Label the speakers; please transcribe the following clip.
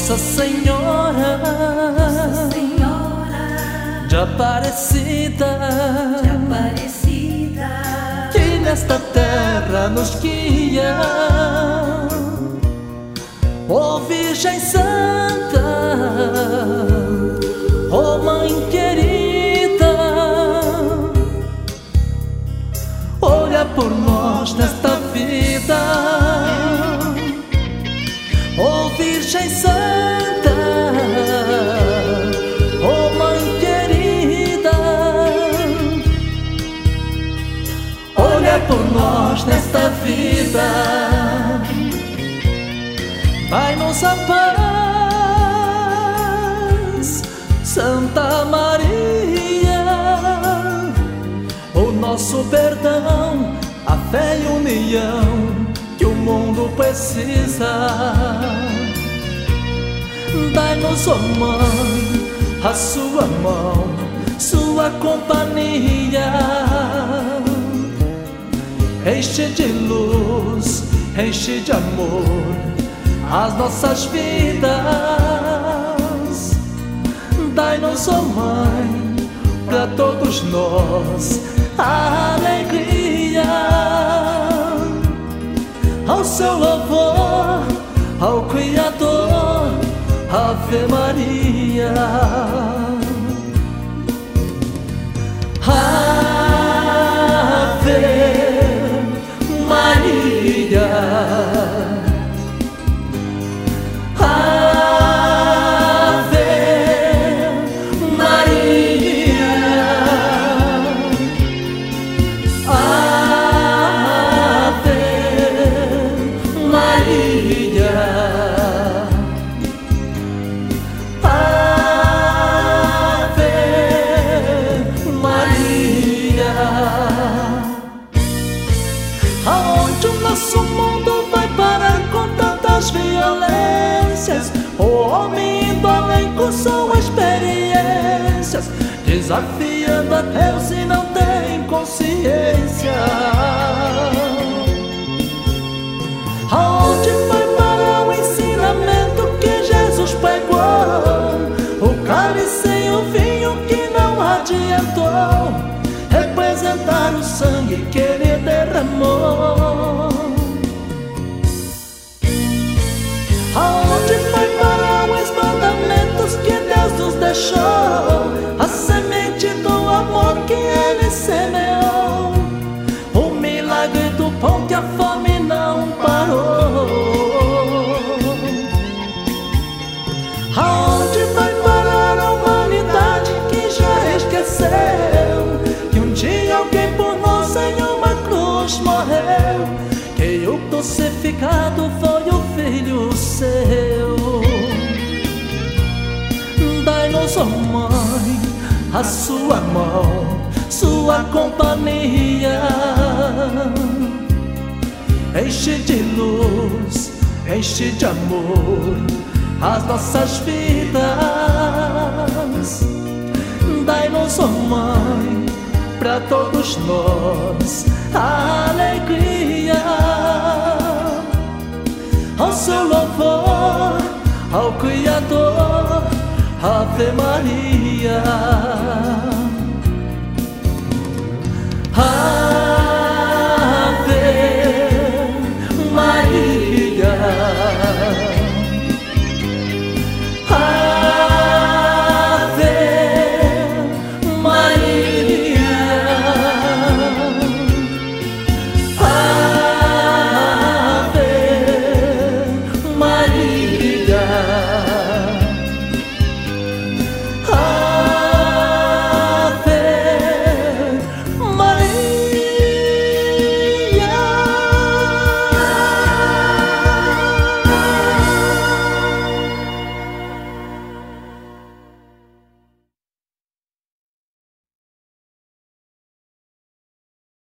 Speaker 1: Nossa Senhora de Aparecida, que nesta terra nos guia. Ó Virgem Santa, ó Mãe querida, olha por nós nesta vida. Ó Virgem Santa, ó Mãe querida, olha por nós nesta vida. Dai-nos a paz, Santa Maria, o nosso perdão, a fé e união que o mundo precisa. Dai-nos, ó Mãe, a sua mão, sua companhia. Enche de luz, enche de amor as nossas vidas. Dai-nos, ó Mãe, pra todos nós a alegria. Ao seu louvor, ao Criador, Ave Maria. Ave Maria, Ave Maria, Ave Maria, Ave Maria. Aonde o nosso mundo vai parar com tantas violências? O homem indo além com suas experiências, desafiando a Deus e não tem consciência. Aonde vai parar o ensinamento que Jesus pregou? O cálice e o vinho que não adiantou representar o sangue que ele derramou. Aonde vai parar os mandamentos que Deus nos deixou? A semente do amor que ele semeou, o milagre do pão que a fome não parou. Aonde vai parar a humanidade que já esqueceu que um dia alguém por nós em uma cruz morreu, que o crucificado foi o Filho seu? Dai-nos, ó Mãe, a sua mão, sua companhia. Enche de luz, enche de amor as nossas vidas. Dai-nos, ó Mãe, pra todos nós a alegria. Ao seu louvor, ao Criador, Ave Maria.